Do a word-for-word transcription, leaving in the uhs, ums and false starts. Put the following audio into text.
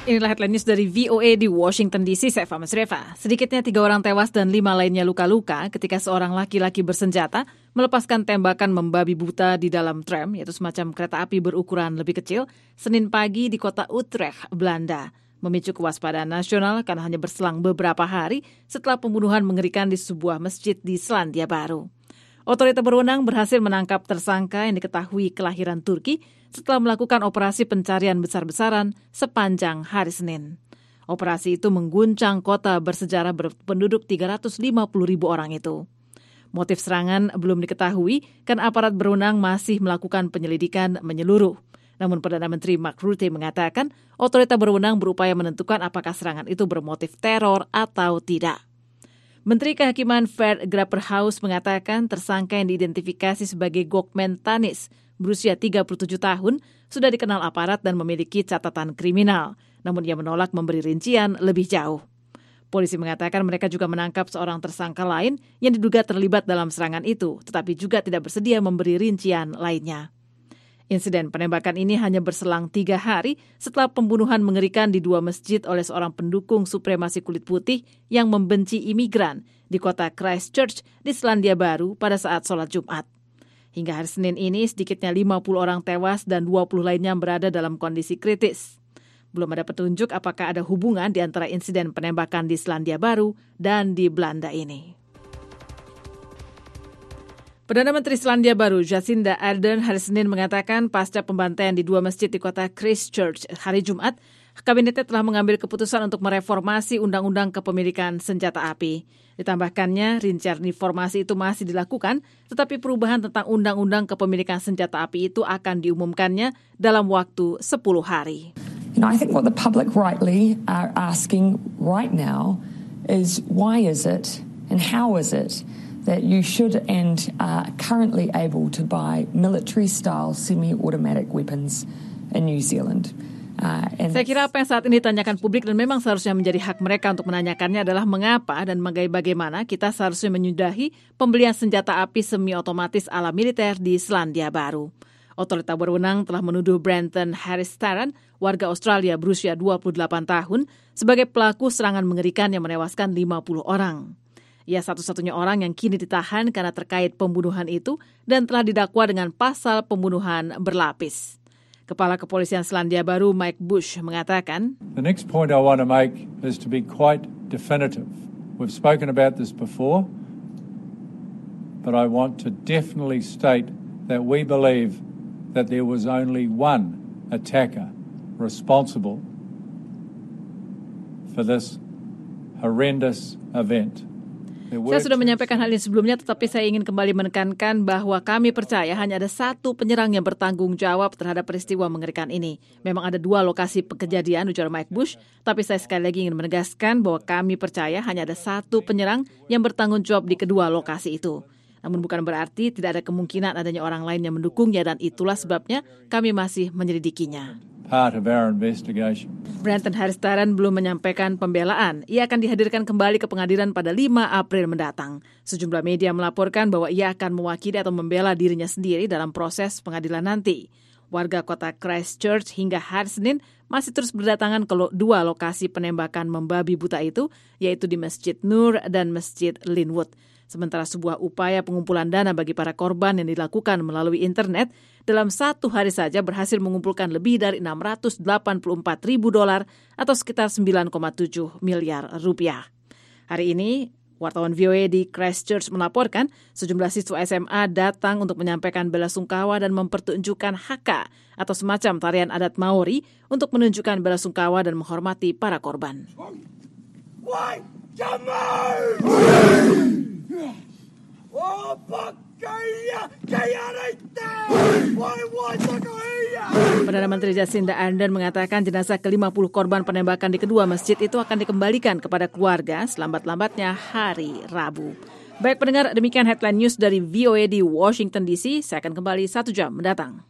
Inilah headline news dari V O A di Washington D C, saya Fama Sreva. Sedikitnya tiga orang tewas dan lima lainnya luka-luka ketika seorang laki-laki bersenjata melepaskan tembakan membabi buta di dalam tram, yaitu semacam kereta api berukuran lebih kecil, Senin pagi di kota Utrecht, Belanda. Memicu kewaspadaan nasional karena hanya berselang beberapa hari setelah pembunuhan mengerikan di sebuah masjid di Selandia Baru. Otoritas berwenang berhasil menangkap tersangka yang diketahui kelahiran Turki setelah melakukan operasi pencarian besar-besaran sepanjang hari Senin. Operasi itu mengguncang kota bersejarah berpenduduk tiga ratus lima puluh ribu orang itu. Motif serangan belum diketahui karena aparat berwenang masih melakukan penyelidikan menyeluruh. Namun Perdana Menteri Mark Rutte mengatakan otoritas berwenang berupaya menentukan apakah serangan itu bermotif teror atau tidak. Menteri Kehakiman Ferd Grapperhaus mengatakan tersangka yang diidentifikasi sebagai Gokmen Tanis berusia tiga puluh tujuh tahun sudah dikenal aparat dan memiliki catatan kriminal. Namun ia menolak memberi rincian lebih jauh. Polisi mengatakan mereka juga menangkap seorang tersangka lain yang diduga terlibat dalam serangan itu, tetapi juga tidak bersedia memberi rincian lainnya. Insiden penembakan ini hanya berselang tiga hari setelah pembunuhan mengerikan di dua masjid oleh seorang pendukung supremasi kulit putih yang membenci imigran di kota Christchurch di Selandia Baru pada saat sholat Jumat. Hingga hari Senin ini sedikitnya lima puluh orang tewas dan dua puluh lainnya berada dalam kondisi kritis. Belum ada petunjuk apakah ada hubungan di antara insiden penembakan di Selandia Baru dan di Belanda ini. Perdana Menteri Selandia Baru Jacinda Ardern hari Senin mengatakan pasca pembantaian di dua masjid di kota Christchurch hari Jumat, kabinetnya telah mengambil keputusan untuk mereformasi Undang-Undang Kepemilikan Senjata Api. Ditambahkannya, rincian reformasi itu masih dilakukan, tetapi perubahan tentang Undang-Undang Kepemilikan Senjata Api itu akan diumumkannya dalam waktu sepuluh hari. You know, I think what the public rightly are asking right now is why is it and how is it that you should and are currently able to buy military-style semi-automatic weapons in New Zealand. Uh, Saya kira apa yang saat ini ditanyakan publik dan memang seharusnya menjadi hak mereka untuk menanyakannya adalah mengapa dan bagaimana kita seharusnya menyudahi pembelian senjata api semi-otomatis ala militer di Selandia Baru. Otoritas berwenang telah menuduh Brenton Harris Tarrant, warga Australia berusia dua puluh delapan tahun, sebagai pelaku serangan mengerikan yang menewaskan lima puluh orang. Ia satu-satunya orang yang kini ditahan karena terkait pembunuhan itu dan telah didakwa dengan pasal pembunuhan berlapis. Kepala Kepolisian Selandia Baru Mike Bush mengatakan, The next point I want to make is to be quite definitive. We've spoken about this before, but I want to definitely state that we believe that there was only one attacker responsible for this horrendous event. Saya sudah menyampaikan hal ini sebelumnya, tetapi saya ingin kembali menekankan bahwa kami percaya hanya ada satu penyerang yang bertanggung jawab terhadap peristiwa mengerikan ini. Memang ada dua lokasi kejadian, ujar Mike Bush, tapi saya sekali lagi ingin menegaskan bahwa kami percaya hanya ada satu penyerang yang bertanggung jawab di kedua lokasi itu. Namun bukan berarti tidak ada kemungkinan adanya orang lain yang mendukungnya dan itulah sebabnya kami masih menyelidikinya. Part of our investigation. Brenton Harris Tarrant belum menyampaikan pembelaan. Ia akan dihadirkan kembali ke pengadilan pada lima April mendatang. Sejumlah media melaporkan bahwa ia akan mewakili atau membela dirinya sendiri dalam proses pengadilan nanti. Warga kota Christchurch hingga hari Senin masih terus berdatangan ke dua lokasi penembakan membabi buta itu, yaitu di Masjid Nur dan Masjid Linwood. Sementara sebuah upaya pengumpulan dana bagi para korban yang dilakukan melalui internet dalam satu hari saja berhasil mengumpulkan lebih dari enam ratus delapan puluh empat ribu dolar atau sekitar sembilan koma tujuh miliar rupiah. Hari ini, wartawan V O A di Christchurch melaporkan sejumlah siswa S M A datang untuk menyampaikan belasungkawa dan mempertunjukkan haka atau semacam tarian adat Maori untuk menunjukkan belasungkawa dan menghormati para korban. Perdana Menteri Jacinda Ardern mengatakan jenazah ke lima puluh korban penembakan di kedua masjid itu akan dikembalikan kepada keluarga selambat-lambatnya hari Rabu. Baik pendengar, demikian headline news dari V O A di Washington D C. Saya akan kembali satu jam mendatang.